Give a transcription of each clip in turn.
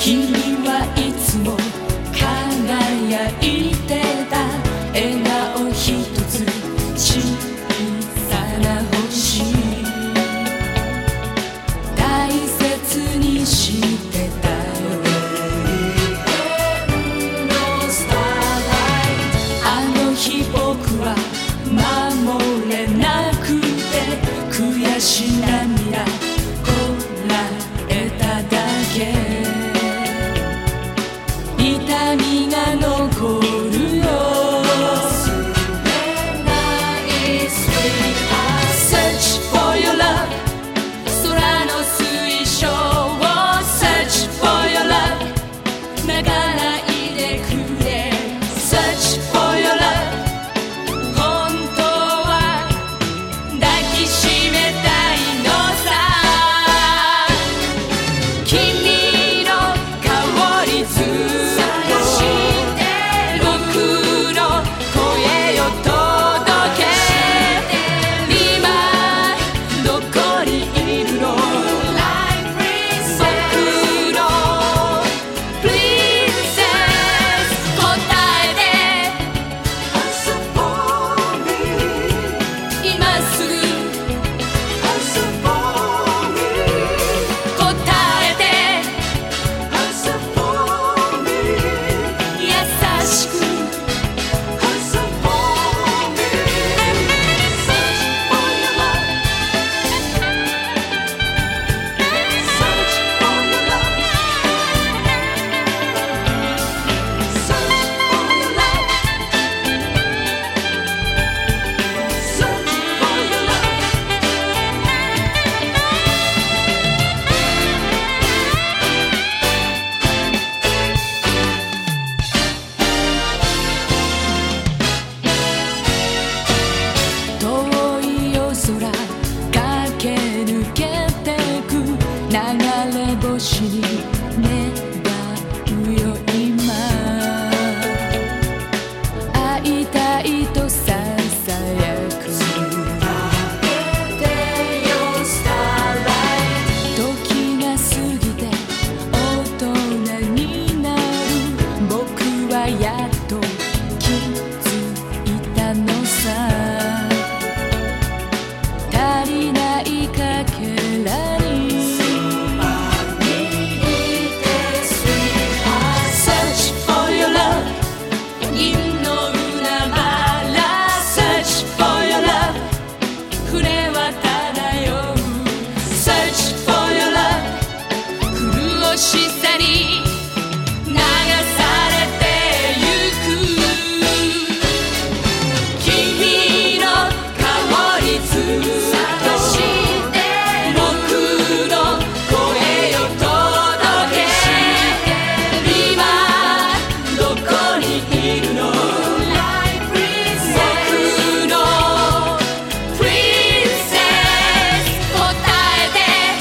君はいつも輝いてた。笑顔ひとつ小さな星、大切にしてたよ。あの日僕は守れなくて悔し涙こらえただけ。痛みが残るよ。 Search for your love 空の水晶を Search for your love 泣かないでくれ Search for your love 本当は抱きしめたいのさ。君の香りずっと僕の声を届け。今どこにいるの僕のプリンセス答えて今すぐ答えて優しく遠い夜空駆け抜けてく流れ星に願うよ今。会いたいとささやく時が過ぎて大人になる僕はやっと気づいたのさ。足りないかけらに Search for your love 銀の海原 Search for your love 船は漂う Search for your love 苦しさに流されてゆく。君の香りずっと僕の声を届け。今どこにいるの僕のプリンセス答えて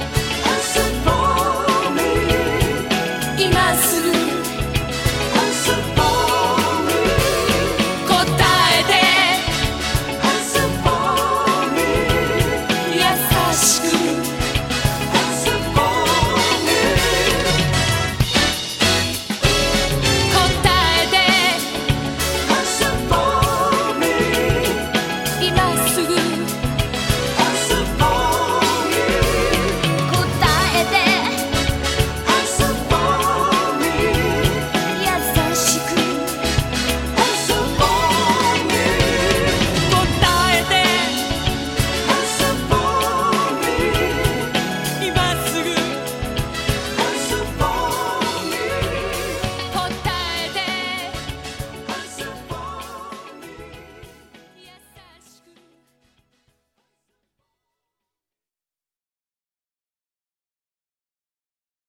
今すぐ答えて優しく答えて今すぐ